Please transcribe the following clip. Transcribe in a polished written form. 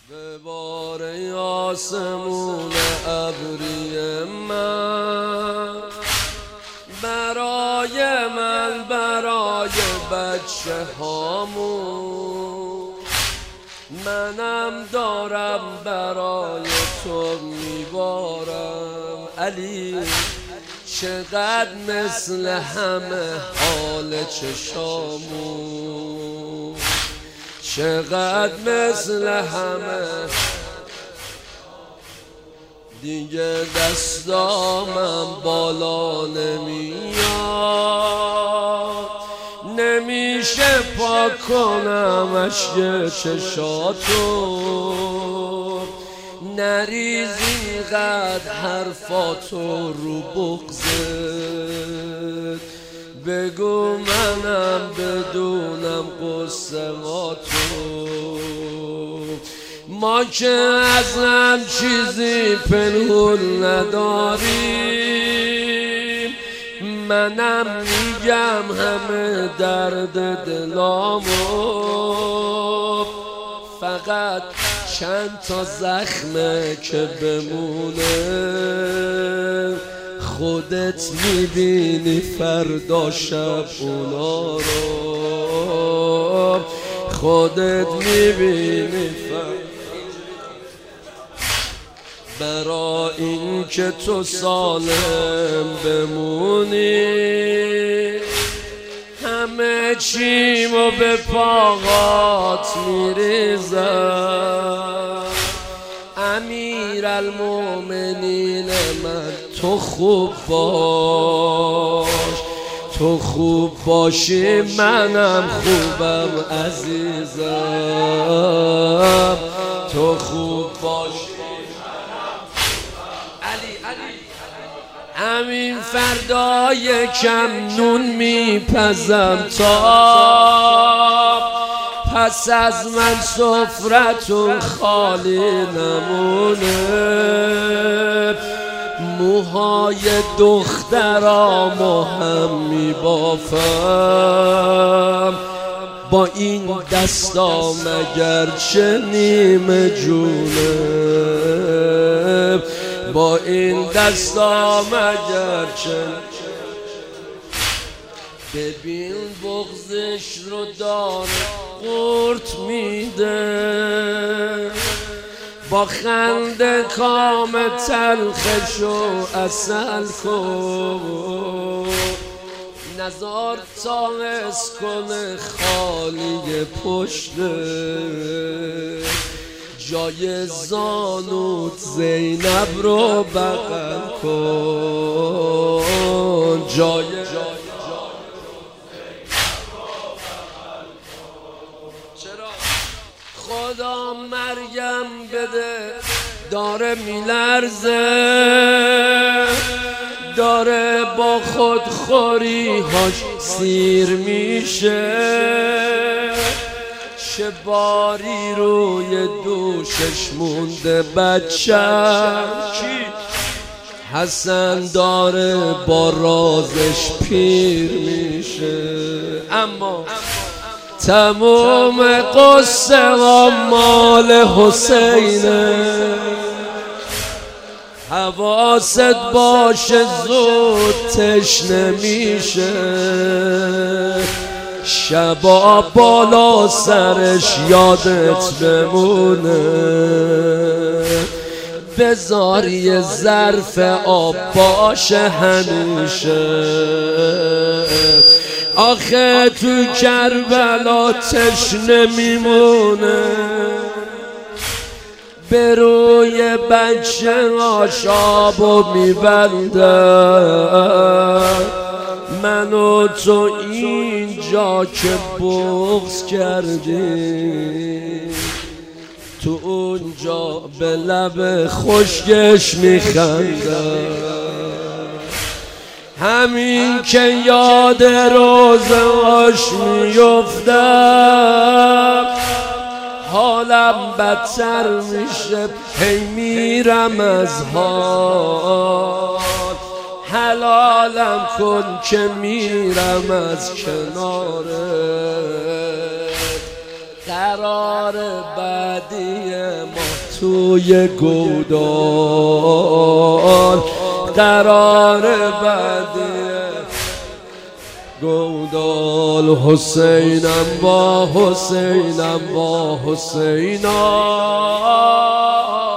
به بار آسمون ابری من، برای بچه هامون، منم دارم برای تو میبارم. علی چقدر مثل همه حال چشامون، چقدر مثل همه. دیگه دستامم بالا نمیاد، نمیشه پاک کنم اشک چشاتو، نریز اینقدر حرفاتو رو بغضت، بگو منم بدونم قصه هاتو. ما که از هم چیزی پنهون نداریم، منم میگم همه درد دلامو، فقط چند تا زخمه که بمونه، خودت میبینی فردا شب اونا رو، خودت میبینی فردا. برای این که تو سالم بمونی، همه چیمو به پاهات میریزم. امیرالمومنین من تو خوب باش، تو خوب باشی منم خوبم عزیزم، تو خوب باشی. همین فردا یکم نون میپزم تا پس از من سفرتون خالی نمونه. موهای دخترامو هم میبافم، با این دستام اگرچه نیمه جونه، با این دستام اگرچه. ببین بغضش رو داره قورت میده، با خنده کام تلخشو اصل کن، نزار تا حس کنه خالی پشته، جای زانوت زینب رو بغل کن، جای چرا خدا مریم بده داره میلرزه، داره با خودخوری هاش سیر میشه، چه باری روی دوشش مونده بچم. حسن داره با رازش پیر میشه، اما تمام قصه و مال حسینه. حواست باشه زود تشنه میشه، شبا بالا سرش یادت بمونه، بذار یه ظرف آب باشه همیشه. آخه تو کربلا تشنه میمونه، به روی بچه آشابو میبندن. من و تو اینجا که بغض کردیم، تو اونجا به لب خشکش میخندم. همین که یاد روزهاش میفتم، حالم بدتر میشه، هی میرم از حال. حلالم کن که میرم از کناره، قرار بعدی ما توی گودال، قرار بعدی گودال. حسینم با حسینم با حسینا